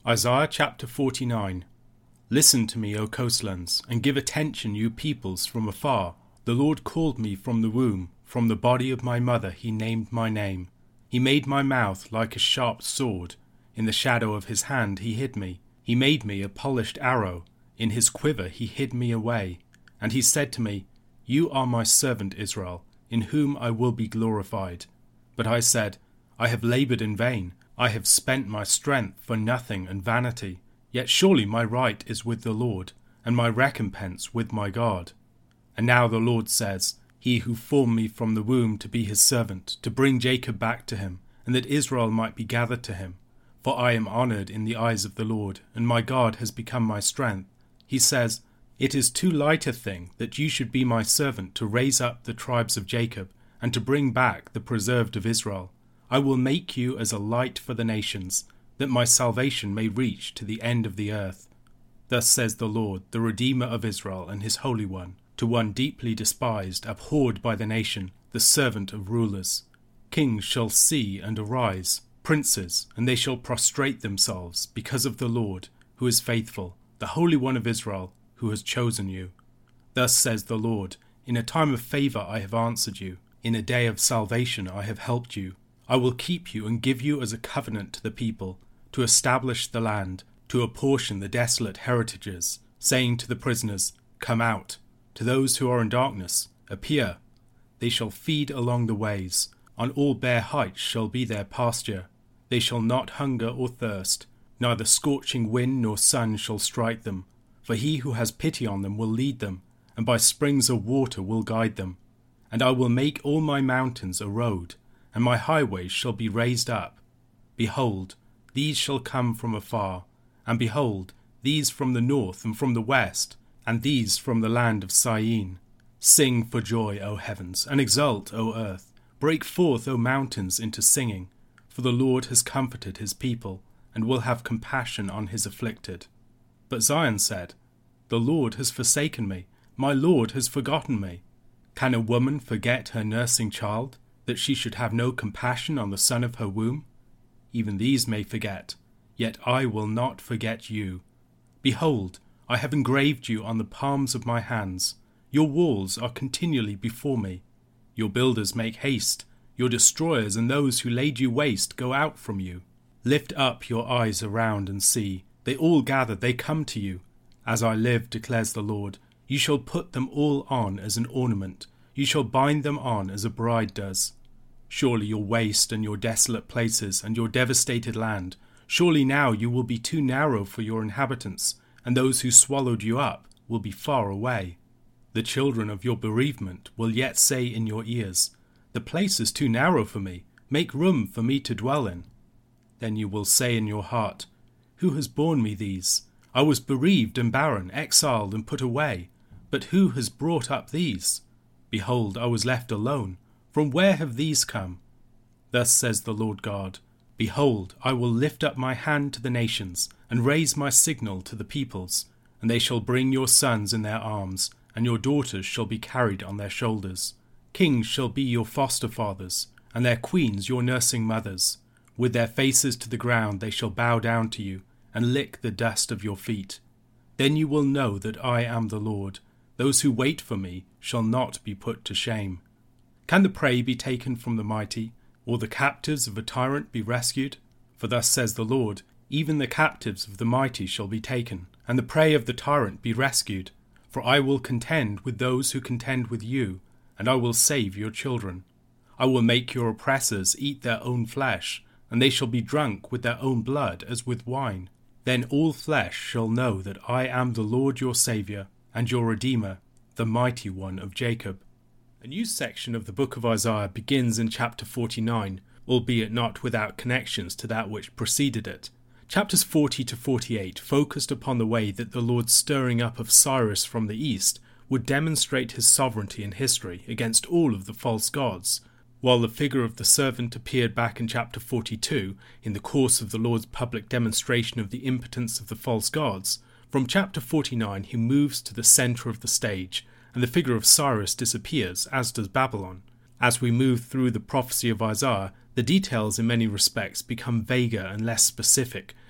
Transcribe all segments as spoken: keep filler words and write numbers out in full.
Isaiah chapter forty-nine. Listen to me, O coastlands, and give attention, you peoples from afar. The Lord called me from the womb, from the body of my mother he named my name. He made my mouth like a sharp sword. In the shadow of his hand he hid me. He made me a polished arrow. In his quiver he hid me away. And he said to me, You are my servant Israel, in whom I will be glorified. But I said, I have laboured in vain. I have spent my strength for nothing and vanity. Yet surely my right is with the Lord, and my recompense with my God. And now the Lord says, He who formed me from the womb to be his servant, to bring Jacob back to him, and that Israel might be gathered to him. For I am honoured in the eyes of the Lord, and my God has become my strength. He says, It is too light a thing that you should be my servant to raise up the tribes of Jacob, and to bring back the preserved of Israel. I will make you as a light for the nations, that my salvation may reach to the end of the earth. Thus says the Lord, the Redeemer of Israel and his Holy One, to one deeply despised, abhorred by the nation, the servant of rulers. Kings shall see and arise, princes, and they shall prostrate themselves, because of the Lord, who is faithful, the Holy One of Israel, who has chosen you. Thus says the Lord, In a time of favour I have answered you, in a day of salvation I have helped you. I will keep you and give you as a covenant to the people, to establish the land, to apportion the desolate heritages, saying to the prisoners, Come out. To those who are in darkness, appear. They shall feed along the ways. On all bare heights shall be their pasture. They shall not hunger or thirst. Neither scorching wind nor sun shall strike them. For he who has pity on them will lead them, and by springs of water will guide them. And I will make all my mountains a road, and my highways shall be raised up. Behold, these shall come from afar, and behold, these from the north and from the west, and these from the land of Syene. Sing for joy, O heavens, and exult, O earth. Break forth, O mountains, into singing, for the Lord has comforted his people, and will have compassion on his afflicted. But Zion said, The Lord has forsaken me, my Lord has forgotten me. Can a woman forget her nursing child, that she should have no compassion on the son of her womb? Even these may forget, yet I will not forget you. Behold, I have engraved you on the palms of my hands. Your walls are continually before me. Your builders make haste. Your destroyers and those who laid you waste go out from you. Lift up your eyes around and see. They all gather, they come to you. As I live, declares the Lord, you shall put them all on as an ornament. You shall bind them on as a bride does. Surely your waste and your desolate places and your devastated land, surely now you will be too narrow for your inhabitants, and those who swallowed you up will be far away. The children of your bereavement will yet say in your ears, The place is too narrow for me, make room for me to dwell in. Then you will say in your heart, Who has borne me these? I was bereaved and barren, exiled and put away. But who has brought up these? Behold, I was left alone. From where have these come? Thus says the Lord God, Behold, I will lift up my hand to the nations, and raise my signal to the peoples, and they shall bring your sons in their arms, and your daughters shall be carried on their shoulders. Kings shall be your foster fathers, and their queens your nursing mothers. With their faces to the ground they shall bow down to you, and lick the dust of your feet. Then you will know that I am the Lord. Those who wait for me shall not be put to shame. Can the prey be taken from the mighty, or the captives of a tyrant be rescued? For thus says the Lord, Even the captives of the mighty shall be taken, and the prey of the tyrant be rescued. For I will contend with those who contend with you, and I will save your children. I will make your oppressors eat their own flesh, and they shall be drunk with their own blood as with wine. Then all flesh shall know that I am the Lord your Saviour, and your Redeemer, the Mighty One of Jacob. A new section of the book of Isaiah begins in chapter forty-nine, albeit not without connections to that which preceded it. Chapters forty to forty-eight focused upon the way that the Lord's stirring up of Cyrus from the east would demonstrate his sovereignty in history against all of the false gods, while the figure of the servant appeared back in chapter forty-two in the course of the Lord's public demonstration of the impotence of the false gods. From chapter forty-nine he moves to the centre of the stage, and the figure of Cyrus disappears, as does Babylon. As we move through the prophecy of Isaiah, the details in many respects become vaguer and less specific,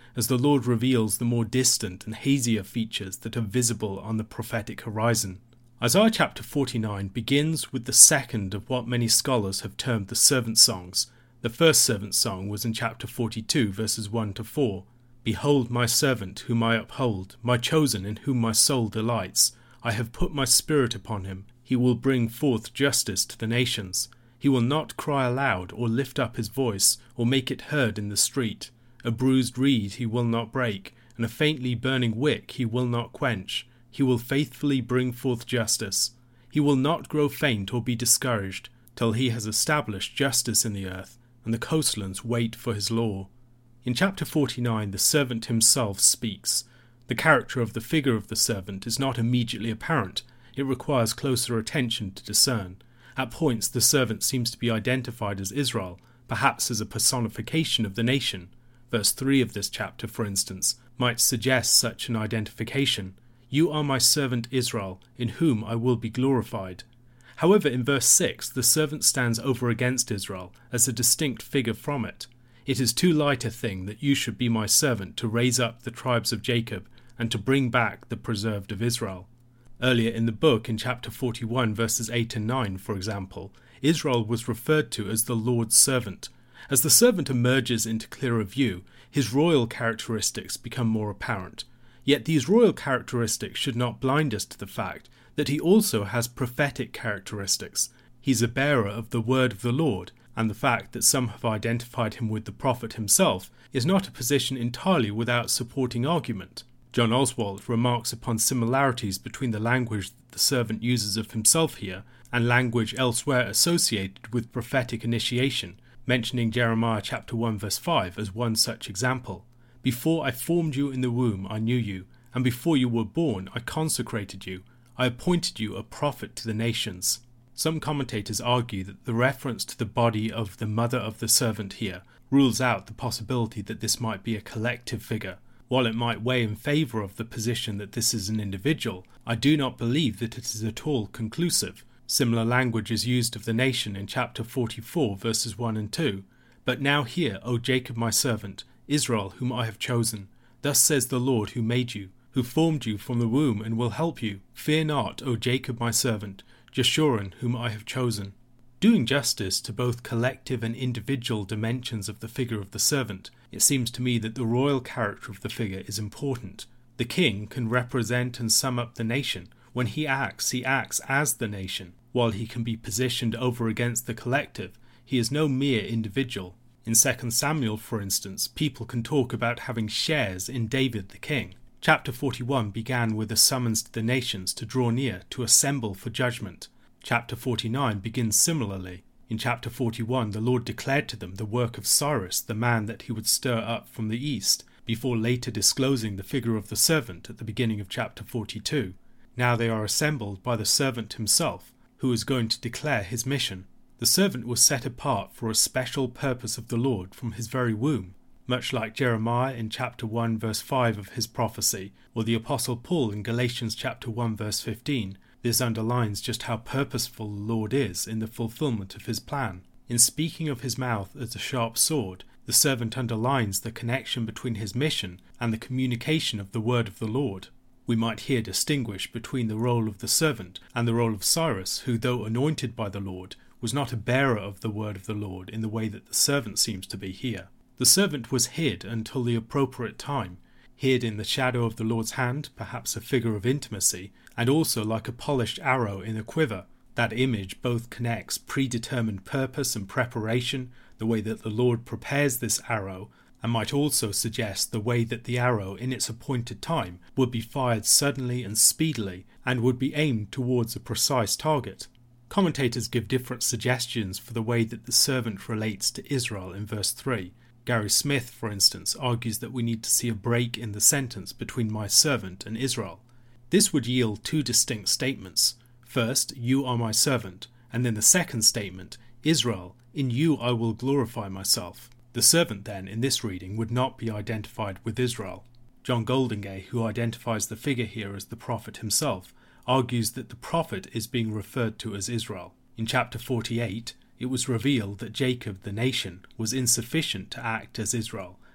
as the Lord reveals the more distant and hazier features that are visible on the prophetic horizon. Isaiah chapter forty-nine begins with the second of what many scholars have termed the servant songs. The first servant song was in chapter forty-two, verses one to four. Behold my servant, whom I uphold, my chosen, in whom my soul delights. I have put my spirit upon him. He will bring forth justice to the nations. He will not cry aloud, or lift up his voice, or make it heard in the street. A bruised reed he will not break, and a faintly burning wick he will not quench. He will faithfully bring forth justice. He will not grow faint or be discouraged, till he has established justice in the earth, and the coastlands wait for his law. In chapter forty-nine, the servant himself speaks. The character of the figure of the servant is not immediately apparent. It requires closer attention to discern. At points, the servant seems to be identified as Israel, perhaps as a personification of the nation. Verse three of this chapter, for instance, might suggest such an identification. You are my servant Israel, in whom I will be glorified. However, in verse six, the servant stands over against Israel as a distinct figure from it. It is too light a thing that you should be my servant to raise up the tribes of Jacob and to bring back the preserved of Israel. Earlier in the book, in chapter forty-one, verses eight and nine, for example, Israel was referred to as the Lord's servant. As the servant emerges into clearer view, his royal characteristics become more apparent. Yet these royal characteristics should not blind us to the fact that he also has prophetic characteristics. He's a bearer of the word of the Lord, and the fact that some have identified him with the prophet himself is not a position entirely without supporting argument. John Oswalt remarks upon similarities between the language that the servant uses of himself here and language elsewhere associated with prophetic initiation, mentioning Jeremiah chapter one verse five as one such example. Before I formed you in the womb I knew you, and before you were born I consecrated you. I appointed you a prophet to the nations. Some commentators argue that the reference to the body of the mother of the servant here rules out the possibility that this might be a collective figure. While it might weigh in favour of the position that this is an individual, I do not believe that it is at all conclusive. Similar language is used of the nation in chapter forty-four, verses one and two. But now hear, O Jacob my servant, Israel whom I have chosen. Thus says the Lord who made you, who formed you from the womb and will help you. Fear not, O Jacob my servant, Jeshurun whom I have chosen. Doing justice to both collective and individual dimensions of the figure of the servant, it seems to me that the royal character of the figure is important. The king can represent and sum up the nation. When he acts, he acts as the nation. While he can be positioned over against the collective, he is no mere individual. In Second Samuel, for instance, people can talk about having shares in David the king. Chapter forty-one began with a summons to the nations to draw near, to assemble for judgment. Chapter forty-nine begins similarly. In chapter forty-one, the Lord declared to them the work of Cyrus, the man that he would stir up from the east, before later disclosing the figure of the servant at the beginning of chapter forty-two. Now they are assembled by the servant himself, who is going to declare his mission. The servant was set apart for a special purpose of the Lord from his very womb, much like Jeremiah in chapter one verse five of his prophecy, or the Apostle Paul in Galatians chapter one verse fifteen. This underlines just how purposeful the Lord is in the fulfillment of his plan. In speaking of his mouth as a sharp sword, the servant underlines the connection between his mission and the communication of the word of the Lord. We might here distinguish between the role of the servant and the role of Cyrus, who, though anointed by the Lord, was not a bearer of the word of the Lord in the way that the servant seems to be here. The servant was hid until the appropriate time, hid in the shadow of the Lord's hand, perhaps a figure of intimacy, and also like a polished arrow in a quiver. That image both connects predetermined purpose and preparation, the way that the Lord prepares this arrow, and might also suggest the way that the arrow in its appointed time would be fired suddenly and speedily, and would be aimed towards a precise target. Commentators give different suggestions for the way that the servant relates to Israel in verse three. Gary Smith, for instance, argues that we need to see a break in the sentence between my servant and Israel. This would yield two distinct statements. First, you are my servant, and then the second statement, Israel, in you I will glorify myself. The servant then, in this reading, would not be identified with Israel. John Goldingay, who identifies the figure here as the prophet himself, argues that the prophet is being referred to as Israel. In chapter forty-eight, it was revealed that Jacob, the nation, was insufficient to act as Israel,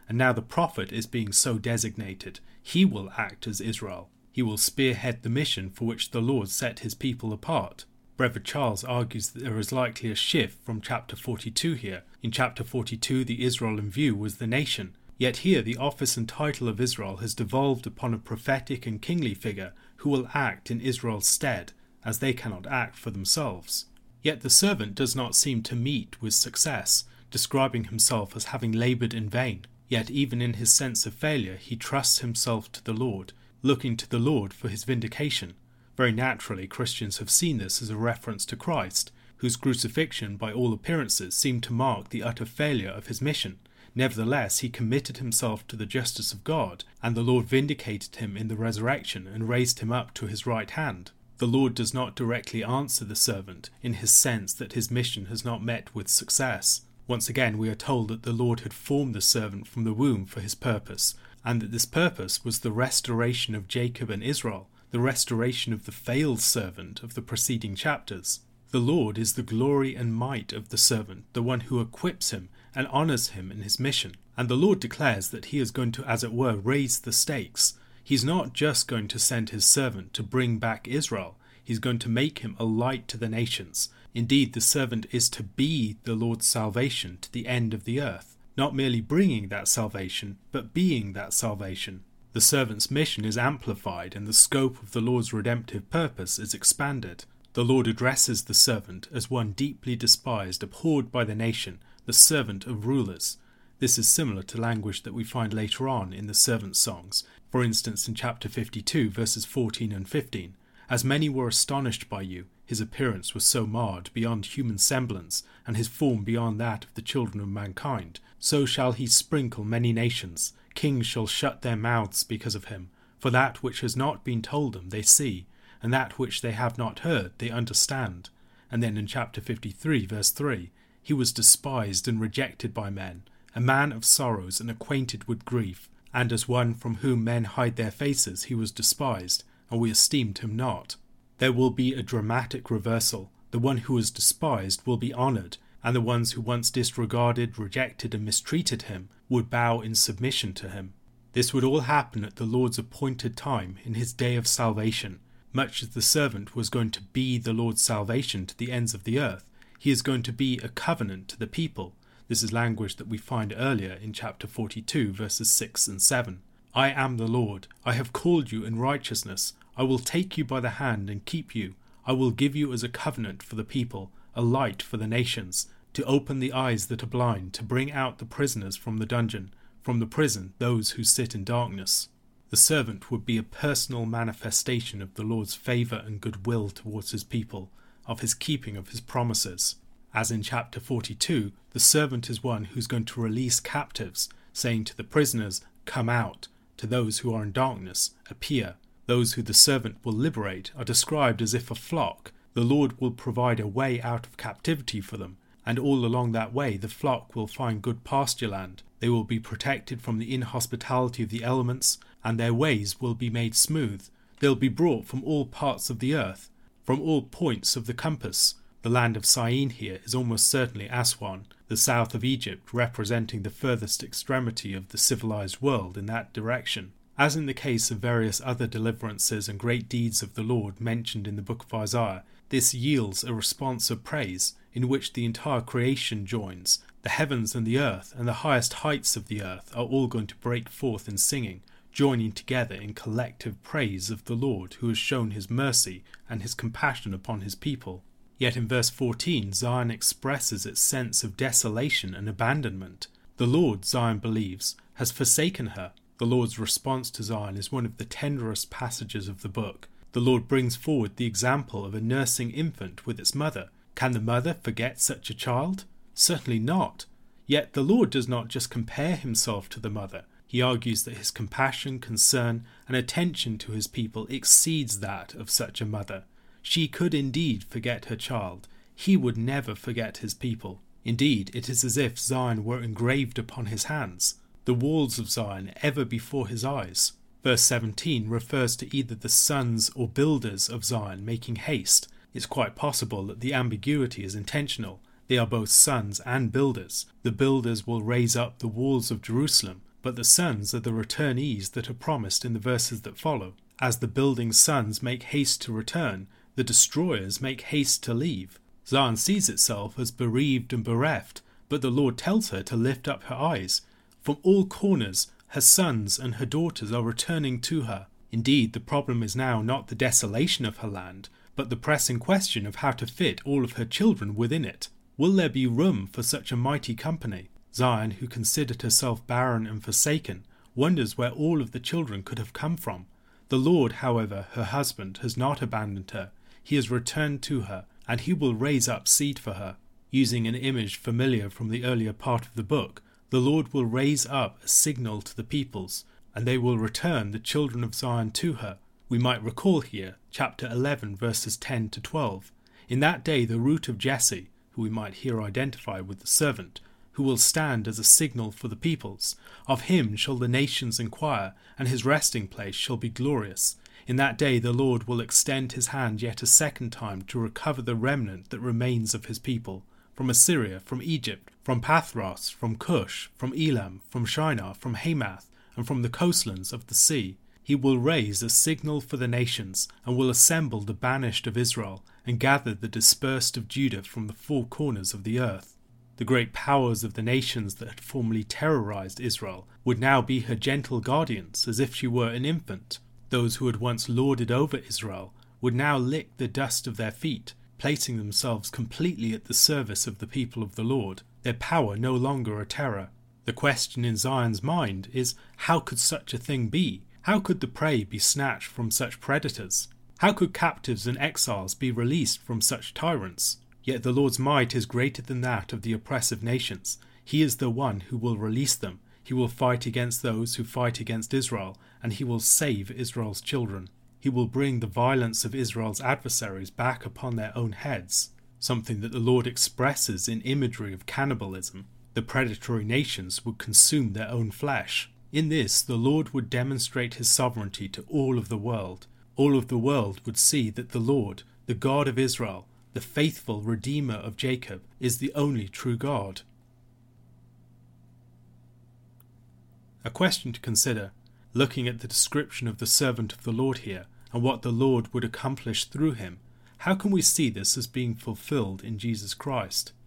and now the prophet is being so designated. He will act as Israel. He will spearhead the mission for which the Lord set his people apart. Brevard Charles argues that there is likely a shift from chapter forty-two here. In chapter forty-two, the Israel in view was the nation. Yet here the office and title of Israel has devolved upon a prophetic and kingly figure who will act in Israel's stead, as they cannot act for themselves. Yet the servant does not seem to meet with success, describing himself as having laboured in vain. Yet even in his sense of failure he trusts himself to the Lord, looking to the Lord for his vindication. Very naturally, Christians have seen this as a reference to Christ, whose crucifixion by all appearances seemed to mark the utter failure of his mission. Nevertheless, he committed himself to the justice of God, and the Lord vindicated him in the resurrection and raised him up to his right hand. The Lord does not directly answer the servant in his sense that his mission has not met with success. Once again, we are told that the Lord had formed the servant from the womb for his purpose, and that this purpose was the restoration of Jacob and Israel, the restoration of the failed servant of the preceding chapters. The Lord is the glory and might of the servant, the one who equips him and honours him in his mission. And the Lord declares that he is going to, as it were, raise the stakes. He's not just going to send his servant to bring back Israel. He's going to make him a light to the nations. Indeed, the servant is to be the Lord's salvation to the end of the earth, not merely bringing that salvation, but being that salvation. The servant's mission is amplified and the scope of the Lord's redemptive purpose is expanded. The Lord addresses the servant as one deeply despised, abhorred by the nation, the servant of rulers. This is similar to language that we find later on in the servant songs, for instance in chapter fifty-two verses fourteen and fifteen. As many were astonished by you, his appearance was so marred beyond human semblance, and his form beyond that of the children of mankind. So shall he sprinkle many nations. Kings shall shut their mouths because of him. For that which has not been told them they see, and that which they have not heard they understand. And then in chapter fifty-three verse three, he was despised and rejected by men, a man of sorrows and acquainted with grief, and as one from whom men hide their faces he was despised, and we esteemed him not. There will be a dramatic reversal. The one who was despised will be honoured, and the ones who once disregarded, rejected and mistreated him would bow in submission to him. This would all happen at the Lord's appointed time in his day of salvation. Much as the servant was going to be the Lord's salvation to the ends of the earth, he is going to be a covenant to the people. This is language that we find earlier in chapter forty-two verses six and seven. I am the Lord. I have called you in righteousness. I will take you by the hand and keep you. I will give you as a covenant for the people, a light for the nations, to open the eyes that are blind, to bring out the prisoners from the dungeon, from the prison those who sit in darkness. The servant would be a personal manifestation of the Lord's favour and goodwill towards his people, of his keeping of his promises. As in chapter forty-two, the servant is one who's going to release captives, saying to the prisoners, come out, to those who are in darkness, appear. Those who the servant will liberate are described as if a flock. The Lord will provide a way out of captivity for them, and all along that way the flock will find good pasture land. They will be protected from the inhospitality of the elements, and their ways will be made smooth. They'll be brought from all parts of the earth, from all points of the compass. The land of Syene here is almost certainly Aswan, the south of Egypt, representing the furthest extremity of the civilized world in that direction. As in the case of various other deliverances and great deeds of the Lord mentioned in the book of Isaiah, this yields a response of praise in which the entire creation joins. The heavens and the earth and the highest heights of the earth are all going to break forth in singing, joining together in collective praise of the Lord who has shown his mercy and his compassion upon his people. Yet in verse fourteen, Zion expresses its sense of desolation and abandonment. The Lord, Zion believes, has forsaken her. The Lord's response to Zion is one of the tenderest passages of the book. The Lord brings forward the example of a nursing infant with its mother. Can the mother forget such a child? Certainly not. Yet the Lord does not just compare himself to the mother. He argues that his compassion, concern, and attention to his people exceeds that of such a mother. She could indeed forget her child. He would never forget his people. Indeed, it is as if Zion were engraved upon his hands, the walls of Zion ever before his eyes. Verse seventeen refers to either the sons or builders of Zion making haste. It's quite possible that the ambiguity is intentional. They are both sons and builders. The builders will raise up the walls of Jerusalem, but the sons are the returnees that are promised in the verses that follow. As the building sons make haste to return, the destroyers make haste to leave. Zion sees itself as bereaved and bereft, but the Lord tells her to lift up her eyes. From all corners, her sons and her daughters are returning to her. Indeed, the problem is now not the desolation of her land, but the pressing question of how to fit all of her children within it. Will there be room for such a mighty company? Zion, who considered herself barren and forsaken, wonders where all of the children could have come from. The Lord, however, her husband, has not abandoned her. He has returned to her, and he will raise up seed for her. Using an image familiar from the earlier part of the book, the Lord will raise up a signal to the peoples, and they will return the children of Zion to her. We might recall here chapter eleven verses ten to twelve. In that day the root of Jesse, who we might here identify with the servant, who will stand as a signal for the peoples, of him shall the nations inquire, and his resting place shall be glorious. In that day the Lord will extend his hand yet a second time to recover the remnant that remains of his people, from Assyria, from Egypt, from Pathros, from Cush, from Elam, from Shinar, from Hamath, and from the coastlands of the sea. He will raise a signal for the nations, and will assemble the banished of Israel, and gather the dispersed of Judah from the four corners of the earth. The great powers of the nations that had formerly terrorized Israel would now be her gentle guardians, as if she were an infant. Those who had once lorded over Israel would now lick the dust of their feet, placing themselves completely at the service of the people of the Lord, their power no longer a terror. The question in Zion's mind is, how could such a thing be? How could the prey be snatched from such predators? How could captives and exiles be released from such tyrants? Yet the Lord's might is greater than that of the oppressive nations. He is the one who will release them. He will fight against those who fight against Israel, and he will save Israel's children. He will bring the violence of Israel's adversaries back upon their own heads, something that the Lord expresses in imagery of cannibalism. The predatory nations would consume their own flesh. In this, the Lord would demonstrate his sovereignty to all of the world. All of the world would see that the Lord, the God of Israel, the faithful Redeemer of Jacob, is the only true God. A question to consider, looking at the description of the servant of the Lord here, and what the Lord would accomplish through him. How can we see this as being fulfilled in Jesus Christ?